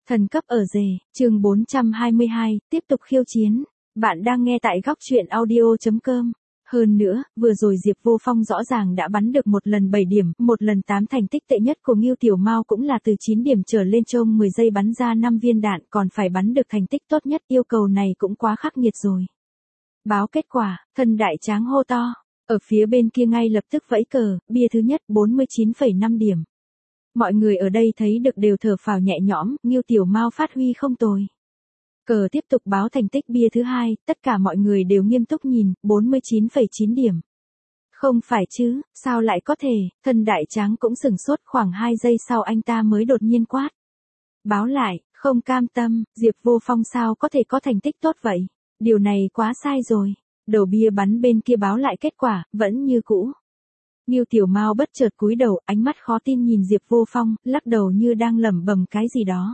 Thần cấp ở rể, chương 422, tiếp tục khiêu chiến. Bạn đang nghe tại góc truyện audio.com. Hơn nữa, vừa rồi Diệp Vô Phong rõ ràng đã bắn được một lần 7 điểm, một lần 8 thành tích tệ nhất của Ngưu Tiểu Mao cũng là từ 9 điểm trở lên trong 10 giây bắn ra 5 viên đạn, còn phải bắn được thành tích tốt nhất, yêu cầu này cũng quá khắc nghiệt rồi. Báo kết quả, thân đại tráng hô to, ở phía bên kia ngay lập tức vẫy cờ, bia thứ nhất 49,5 điểm. Mọi người ở đây thấy được đều thở phào nhẹ nhõm, Ngưu Tiểu Mao phát huy không tồi. Cờ tiếp tục báo thành tích bia thứ hai, tất cả mọi người đều nghiêm túc nhìn, 49,9 điểm. Không phải chứ, sao lại có thể, thân đại tráng cũng sửng sốt, khoảng 2 giây sau anh ta mới đột nhiên quát. Báo lại, không cam tâm, Diệp Vô Phong sao có thể có thành tích tốt vậy? Điều này quá sai rồi. Đầu bia bắn bên kia báo lại kết quả, vẫn như cũ. Ngưu Tiểu Mao bất chợt cúi đầu, ánh mắt khó tin nhìn Diệp Vô Phong, lắc đầu như đang lẩm bẩm cái gì đó.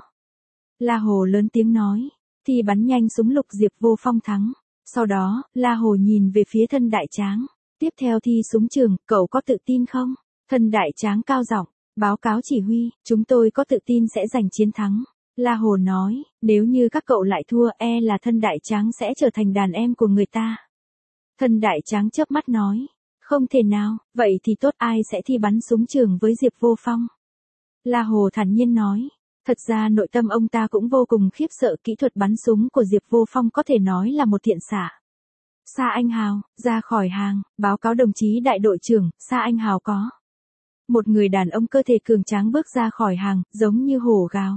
La Hồ lớn tiếng nói, thì bắn nhanh súng lục Diệp Vô Phong thắng. Sau đó, La Hồ nhìn về phía thân đại tráng. Tiếp theo thi súng trường, cậu có tự tin không? Thân đại tráng cao giọng, báo cáo chỉ huy, chúng tôi có tự tin sẽ giành chiến thắng. La Hồ nói, nếu như các cậu lại thua là thân đại tráng sẽ trở thành đàn em của người ta. Thân đại tráng chớp mắt nói, không thể nào, vậy thì tốt, ai sẽ thi bắn súng trường với Diệp Vô Phong? La Hồ thản nhiên nói, thật ra nội tâm ông ta cũng vô cùng khiếp sợ, kỹ thuật bắn súng của Diệp Vô Phong có thể nói là một thiện xạ. Sa Anh Hào, ra khỏi hàng, báo cáo đồng chí đại đội trưởng, Sa Anh Hào có. Một người đàn ông cơ thể cường tráng bước ra khỏi hàng, giống như hổ gào.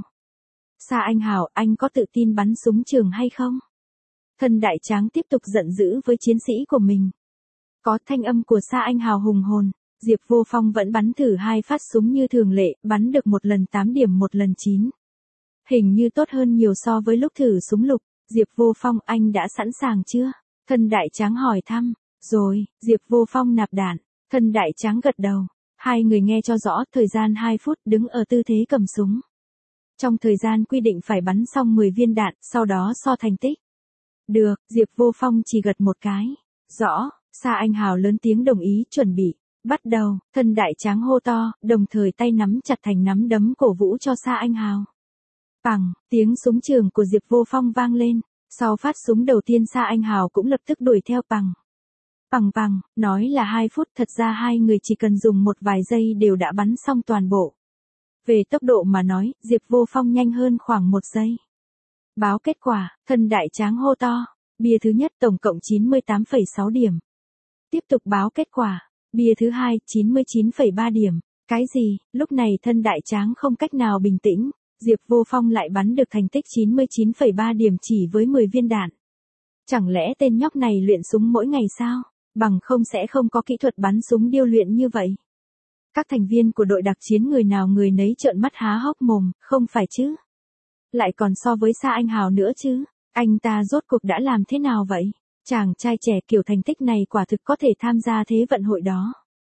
Sa Anh Hào, anh có tự tin bắn súng trường hay không? Thân đại tráng tiếp tục giận dữ với chiến sĩ của mình. Có, thanh âm của Sa Anh Hào hùng hồn. Diệp Vô Phong vẫn bắn thử 2 phát súng như thường lệ, bắn được một lần 8 điểm, một lần 9. Hình như tốt hơn nhiều so với lúc thử súng lục. Diệp Vô Phong, anh đã sẵn sàng chưa? Thân đại tráng hỏi thăm. Rồi, Diệp Vô Phong nạp đạn. Thân đại tráng gật đầu. Hai người nghe cho rõ, thời gian 2 phút đứng ở tư thế cầm súng. Trong thời gian quy định phải bắn xong 10 viên đạn, sau đó so thành tích. Được, Diệp Vô Phong chỉ gật một cái. Rõ, Sa Anh Hào lớn tiếng đồng ý, chuẩn bị. Bắt đầu, thân đại tráng hô to, đồng thời tay nắm chặt thành nắm đấm cổ vũ cho Sa Anh Hào. Pằng, tiếng súng trường của Diệp Vô Phong vang lên. Sau phát súng đầu tiên Sa Anh Hào cũng lập tức đuổi theo pằng. Pằng pằng, nói là 2 phút, thật ra hai người chỉ cần dùng một vài giây đều đã bắn xong toàn bộ. Về tốc độ mà nói, Diệp Vô Phong nhanh hơn khoảng 1 giây. Báo kết quả, thân đại tráng hô to. Bia thứ nhất tổng cộng 98,6 điểm. Tiếp tục báo kết quả. Bia thứ hai, 99,3 điểm. Cái gì, lúc này thân đại tráng không cách nào bình tĩnh. Diệp Vô Phong lại bắn được thành tích 99,3 điểm chỉ với 10 viên đạn. Chẳng lẽ tên nhóc này luyện súng mỗi ngày sao? Bằng không sẽ không có kỹ thuật bắn súng điêu luyện như vậy. Các thành viên của đội đặc chiến người nào người nấy trợn mắt há hốc mồm, không phải chứ? Lại còn so với Sa Anh Hào nữa chứ? Anh ta rốt cuộc đã làm thế nào vậy? Chàng trai trẻ kiểu thành tích này quả thực có thể tham gia thế vận hội đó.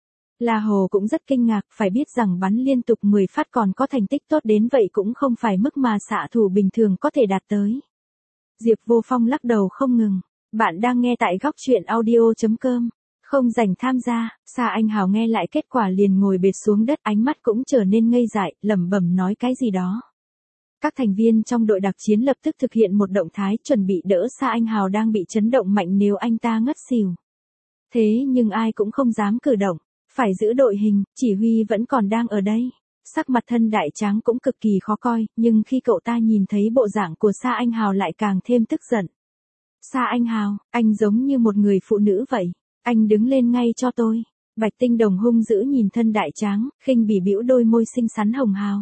La Hồ cũng rất kinh ngạc, phải biết rằng bắn liên tục 10 phát còn có thành tích tốt đến vậy cũng không phải mức mà xạ thủ bình thường có thể đạt tới. Diệp Vô Phong lắc đầu không ngừng. Bạn đang nghe tại góc truyện audio.com. Không rảnh tham gia. Sa Anh Hào nghe lại kết quả liền ngồi bệt xuống đất, ánh mắt cũng trở nên ngây dại, lẩm bẩm nói cái gì đó. Các thành viên trong đội đặc chiến lập tức thực hiện một động thái chuẩn bị đỡ Sa Anh Hào đang bị chấn động mạnh nếu anh ta ngất xỉu. Thế nhưng ai cũng không dám cử động, phải giữ đội hình, chỉ huy vẫn còn đang ở đây. Sắc mặt thân đại tráng cũng cực kỳ khó coi, nhưng khi cậu ta nhìn thấy bộ dạng của Sa Anh Hào lại càng thêm tức giận. Sa Anh Hào, anh giống như một người phụ nữ vậy. Anh đứng lên ngay cho tôi. Bạch Tinh Đồng hung dữ nhìn thân đại tráng, khinh bỉ bĩu đôi môi xinh xắn hồng hào.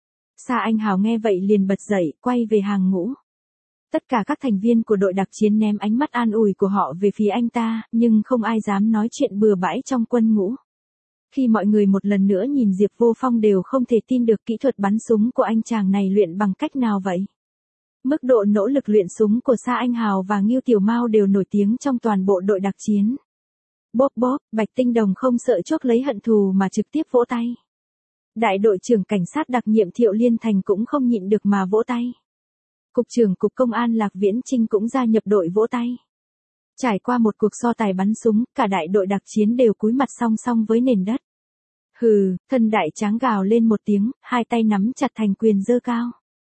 Sa Anh Hào nghe vậy liền bật dậy, quay về hàng ngũ. Tất cả các thành viên của đội đặc chiến ném ánh mắt an ủi của họ về phía anh ta, nhưng không ai dám nói chuyện bừa bãi trong quân ngũ. Khi mọi người một lần nữa nhìn Diệp Vô Phong đều không thể tin được kỹ thuật bắn súng của anh chàng này luyện bằng cách nào vậy. Mức độ nỗ lực luyện súng của Sa Anh Hào và Ngưu Tiểu Mao đều nổi tiếng trong toàn bộ đội đặc chiến. Bốp bốp, Bạch Tinh Đồng không sợ chuốc lấy hận thù mà trực tiếp vỗ tay. Đại đội trưởng cảnh sát đặc nhiệm Thiệu Liên Thành cũng không nhịn được mà vỗ tay. Cục trưởng Cục Công an Lạc Viễn Trinh cũng gia nhập đội vỗ tay. Trải qua một cuộc so tài bắn súng, cả đại đội đặc chiến đều cúi mặt song song với nền đất. Hừ, thân đại tráng gào lên một tiếng, hai tay nắm chặt thành quyền giơ cao.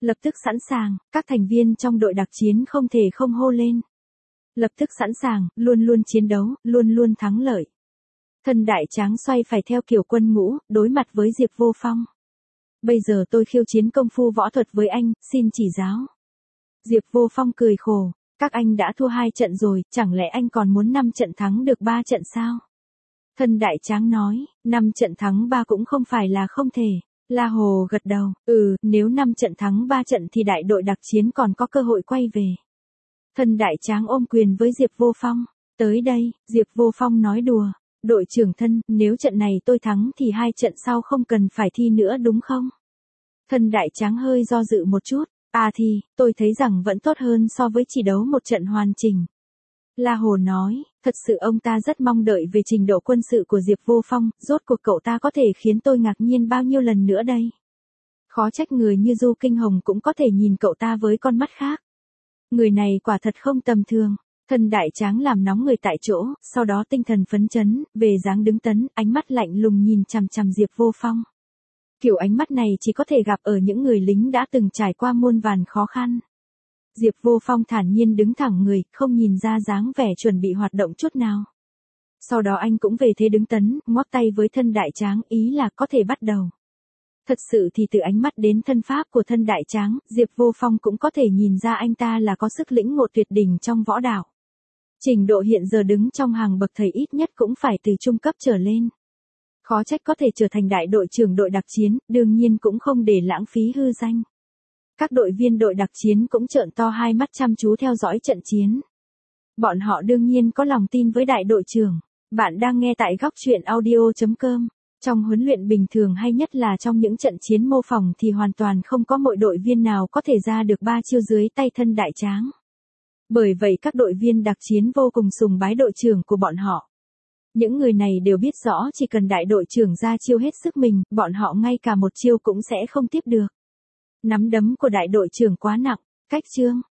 Lập tức sẵn sàng, các thành viên trong đội đặc chiến không thể không hô lên. Lập tức sẵn sàng, luôn luôn chiến đấu, luôn luôn thắng lợi. Thân đại tráng xoay phải theo kiểu quân ngũ, đối mặt với Diệp Vô Phong. Bây giờ tôi khiêu chiến công phu võ thuật với anh, xin chỉ giáo. Diệp Vô Phong cười khổ, các anh đã thua 2 trận rồi, chẳng lẽ anh còn muốn 5 trận thắng được 3 trận sao? Thân đại tráng nói, 5 trận thắng 3 cũng không phải là không thể. La Hồ gật đầu, nếu 5 trận thắng 3 trận thì đại đội đặc chiến còn có cơ hội quay về. Thân đại tráng ôm quyền với Diệp Vô Phong. Tới đây, Diệp Vô Phong nói đùa. Đội trưởng thân, nếu trận này tôi thắng thì 2 trận sau không cần phải thi nữa đúng không? Thân đại tráng hơi do dự một chút. Thì, tôi thấy rằng vẫn tốt hơn so với chỉ đấu một trận hoàn chỉnh. La Hồ nói, thật sự ông ta rất mong đợi về trình độ quân sự của Diệp Vô Phong, rốt cuộc cậu ta có thể khiến tôi ngạc nhiên bao nhiêu lần nữa đây. Khó trách người như Du Kinh Hồng cũng có thể nhìn cậu ta với con mắt khác. Người này quả thật không tầm thường. Thân đại tráng làm nóng người tại chỗ, sau đó tinh thần phấn chấn, về dáng đứng tấn, ánh mắt lạnh lùng nhìn chằm chằm Diệp Vô Phong. Kiểu ánh mắt này chỉ có thể gặp ở những người lính đã từng trải qua muôn vàn khó khăn. Diệp Vô Phong thản nhiên đứng thẳng người, không nhìn ra dáng vẻ chuẩn bị hoạt động chút nào. Sau đó anh cũng về thế đứng tấn, ngoắc tay với thân đại tráng, ý là có thể bắt đầu. Thật sự thì từ ánh mắt đến thân pháp của thân đại tráng, Diệp Vô Phong cũng có thể nhìn ra anh ta là có sức lĩnh ngộ tuyệt đỉnh trong võ đạo. Trình độ hiện giờ đứng trong hàng bậc thầy ít nhất cũng phải từ trung cấp trở lên. Khó trách có thể trở thành đại đội trưởng đội đặc chiến, đương nhiên cũng không để lãng phí hư danh. Các đội viên đội đặc chiến cũng trợn to hai mắt chăm chú theo dõi trận chiến. Bọn họ đương nhiên có lòng tin với đại đội trưởng. Bạn đang nghe tại góc truyện audio.com. Trong huấn luyện bình thường hay nhất là trong những trận chiến mô phỏng thì hoàn toàn không có một đội viên nào có thể ra được 3 chiêu dưới tay thân đại tráng. Bởi vậy các đội viên đặc chiến vô cùng sùng bái đội trưởng của bọn họ. Những người này đều biết rõ chỉ cần đại đội trưởng ra chiêu hết sức mình, bọn họ ngay cả một chiêu cũng sẽ không tiếp được. Nắm đấm của đại đội trưởng quá nặng, cách chương.